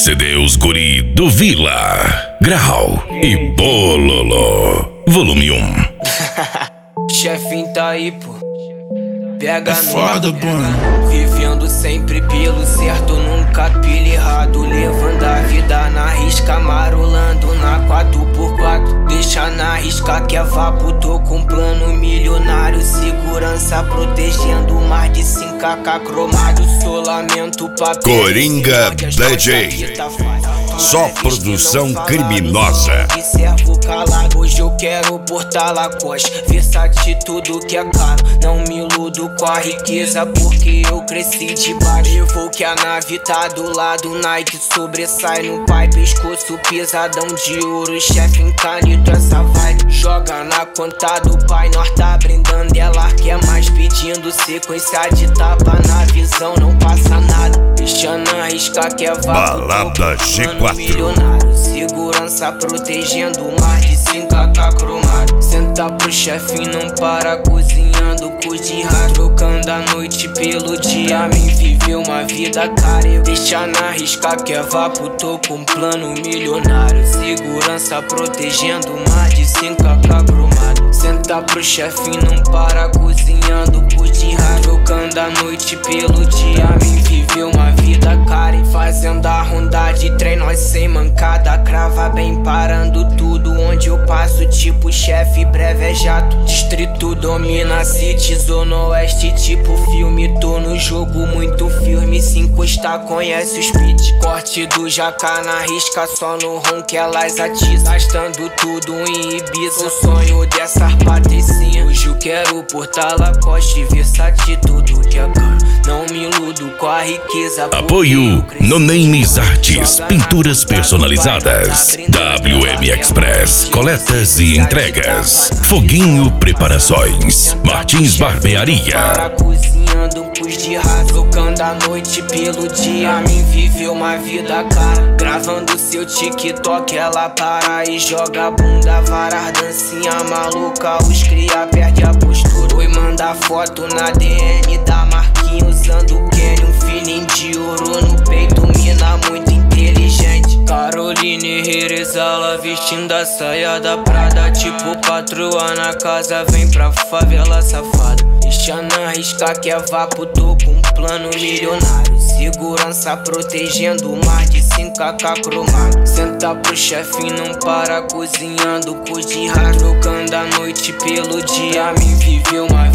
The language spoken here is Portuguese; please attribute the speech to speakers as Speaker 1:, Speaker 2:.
Speaker 1: CD Os Guri do Vila, Grau e Bololô, volume 1.
Speaker 2: Chefinho tá aí, pô. Pega
Speaker 3: foda, mano.
Speaker 2: Vivendo sempre pelo certo, nunca pilha errado. Levando a vida na risca, marolando na 4x4. Deixa na risca que é vapo, tô com plano milionário. Segurança protegendo mais de 5k cromado. Solamento, papel.
Speaker 1: Coringa DJ. Só produção criminosa.
Speaker 2: Observo calado, hoje eu quero portar Lacoste. Versace tudo que é caro, não me iludo com a riqueza, porque eu cresci de baixo. Eu vou que a nave tá do lado, Nike sobressai no pai, pescoço pesadão de ouro, chefe em canito, essa vibe joga na conta do pai. Nós tá brindando, ela quer mais, pedindo sequência de tapa na visão, não passa nada. Deixando a risca que é
Speaker 1: Balada G4.
Speaker 2: Milionário, segurança protegendo mais de 5k cromado. Senta pro chefe, não para cozinhando com de rato. Trocando a noite pelo dia, me viveu uma vida cara. Eu deixa na risca que é vapo, tô com plano milionário. Segurança protegendo mais de 5k cromado. Senta pro chefe, não para cozinhando com de rato. Trocando a noite pelo dia, me viveu uma vida cara. E fazendo a ronda de trem, nós sem mancada, crava bem parando tudo. Onde eu passo tipo chefe, breve é jato. Distrito domina city, zona oeste tipo filme. Tô no jogo muito firme, se encostar conhece o speed. Corte do jaca na risca, só no ron que elas atizam. Gastando tudo em Ibiza, o sonho dessa patricinha. Hoje eu quero portar Lacoste, Versace tudo que é caro, não me iludo com a riqueza.
Speaker 1: Apoio No Names Artes, pinturas personalizadas. WM Express, coletas e entregas. Foguinho Preparações, Martins Barbearia.
Speaker 2: Cozinhando pus de rato, trocando a noite pelo dia, me viveu uma vida cara. Gravando seu TikTok, ela para e joga a bunda, varar dancinha maluca, os cria perde a postura. Oi, manda foto na DN da Marquinhos usando o Kenny, um feeling de ouro no peito, mina muito inteligente. Caroline Herezala vestindo a saia da Prada, tipo patroa na casa, vem pra favela safada. Deixa na risca que é vapo, tô com plano milionário. Segurança protegendo mais de 5k cromado. Senta pro chefe, não para cozinhando com de rato. Trocando a noite pelo dia, me viveu uma